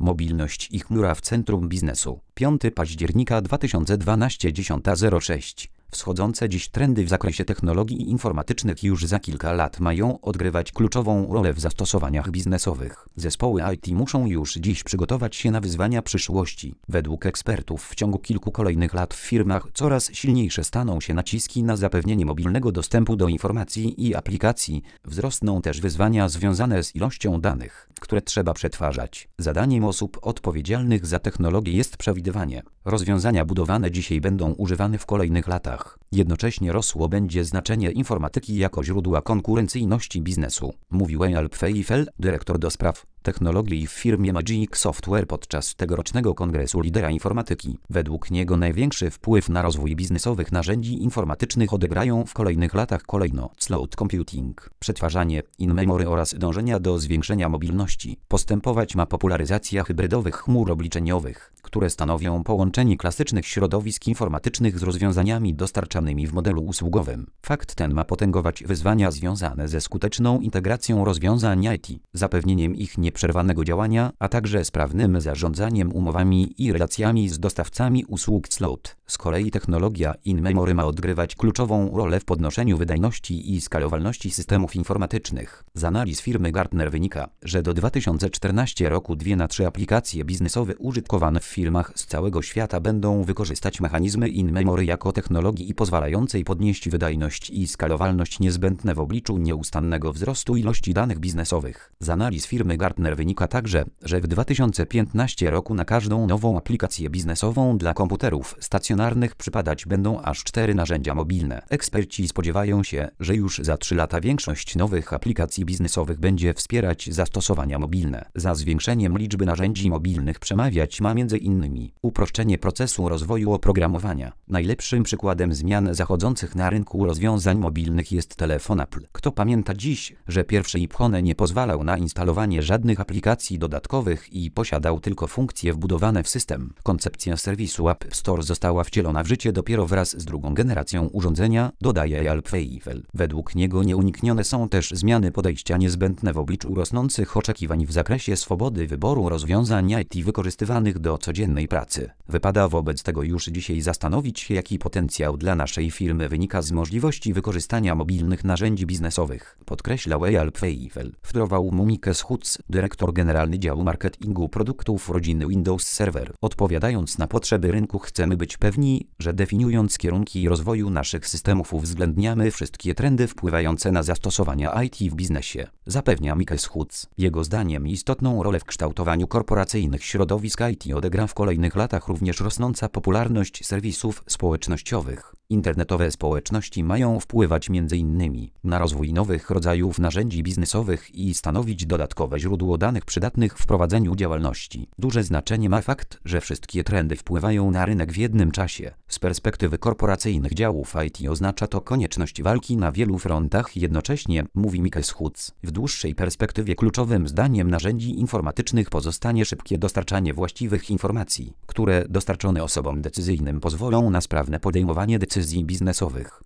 Mobilność i chmura w centrum biznesu. 5 października 2012, 10:06. Wschodzące dziś trendy w zakresie technologii informatycznych już za kilka lat mają odgrywać kluczową rolę w zastosowaniach biznesowych. Zespoły IT muszą już dziś przygotować się na wyzwania przyszłości. Według ekspertów w ciągu kilku kolejnych lat w firmach coraz silniejsze staną się naciski na zapewnienie mobilnego dostępu do informacji i aplikacji. Wzrosną też wyzwania związane z ilością danych, które trzeba przetwarzać. Zadaniem osób odpowiedzialnych za technologię jest przewidywanie. Rozwiązania budowane dzisiaj będą używane w kolejnych latach. Jednocześnie rosło będzie znaczenie informatyki jako źródła konkurencyjności biznesu, mówił Eyal Pfeiffer, dyrektor do spraw technologii w firmie Magic Software podczas tegorocznego kongresu lidera informatyki. Według niego największy wpływ na rozwój biznesowych narzędzi informatycznych odegrają w kolejnych latach kolejno cloud computing, przetwarzanie in-memory oraz dążenia do zwiększenia mobilności. Postępować ma popularyzacja hybrydowych chmur obliczeniowych, które stanowią połączenie klasycznych środowisk informatycznych z rozwiązaniami dostarczanymi w modelu usługowym. Fakt ten ma potęgować wyzwania związane ze skuteczną integracją rozwiązań IT, zapewnieniem ich nieprzerwanego działania, a także sprawnym zarządzaniem umowami i relacjami z dostawcami usług cloud. Z kolei technologia in-memory ma odgrywać kluczową rolę w podnoszeniu wydajności i skalowalności systemów informatycznych. Z analiz firmy Gartner wynika, że do 2014 roku 2 na 3 aplikacje biznesowe użytkowane w firmach z całego świata będą wykorzystać mechanizmy in-memory jako technologii i pozwalającej podnieść wydajność i skalowalność niezbędne w obliczu nieustannego wzrostu ilości danych biznesowych. Z analiz firmy Gartner wynika także, że w 2015 roku na każdą nową aplikację biznesową dla komputerów stacjonarnych przypadać będą aż 4 narzędzia mobilne. Eksperci spodziewają się, że już za 3 lata większość nowych aplikacji biznesowych będzie wspierać zastosowania mobilne. Za zwiększeniem liczby narzędzi mobilnych przemawiać ma m.in. uproszczenie procesu rozwoju oprogramowania. Najlepszym przykładem zmian zachodzących na rynku rozwiązań mobilnych jest telefon Apple. Kto pamięta dziś, że pierwszy iPhone nie pozwalał na instalowanie żadnych aplikacji dodatkowych i posiadał tylko funkcje wbudowane w system. Koncepcja serwisu App Store została wcielona w życie dopiero wraz z drugą generacją urządzenia, dodaje Eyal Pfeiffer. Według niego nieuniknione są też zmiany podejścia niezbędne w obliczu rosnących oczekiwań w zakresie swobody wyboru rozwiązań IT wykorzystywanych do codziennej pracy. Wypada wobec tego już dzisiaj zastanowić się, jaki potencjał dla naszej firmy wynika z możliwości wykorzystania mobilnych narzędzi biznesowych, podkreślał Eyal Pfeiffer. Wtórował mu Mike Schutz, dyrektor generalny działu marketingu produktów rodziny Windows Server. Odpowiadając na potrzeby rynku, chcemy być pewni, że definiując kierunki rozwoju naszych systemów uwzględniamy wszystkie trendy wpływające na zastosowania IT w biznesie, zapewnia Mike Schutz. Jego zdaniem istotną rolę w kształtowaniu korporacyjnych środowisk IT odegra w kolejnych latach również rosnąca popularność serwisów społecznościowych. Internetowe społeczności mają wpływać m.in. na rozwój nowych rodzajów narzędzi biznesowych i stanowić dodatkowe źródło danych przydatnych w prowadzeniu działalności. Duże znaczenie ma fakt, że wszystkie trendy wpływają na rynek w jednym czasie. Z perspektywy korporacyjnych działów IT oznacza to konieczność walki na wielu frontach jednocześnie, mówi Mike Schutz. W dłuższej perspektywie kluczowym zdaniem narzędzi informatycznych pozostanie szybkie dostarczanie właściwych informacji, które dostarczone osobom decyzyjnym pozwolą na sprawne podejmowanie decyzji biznesowych.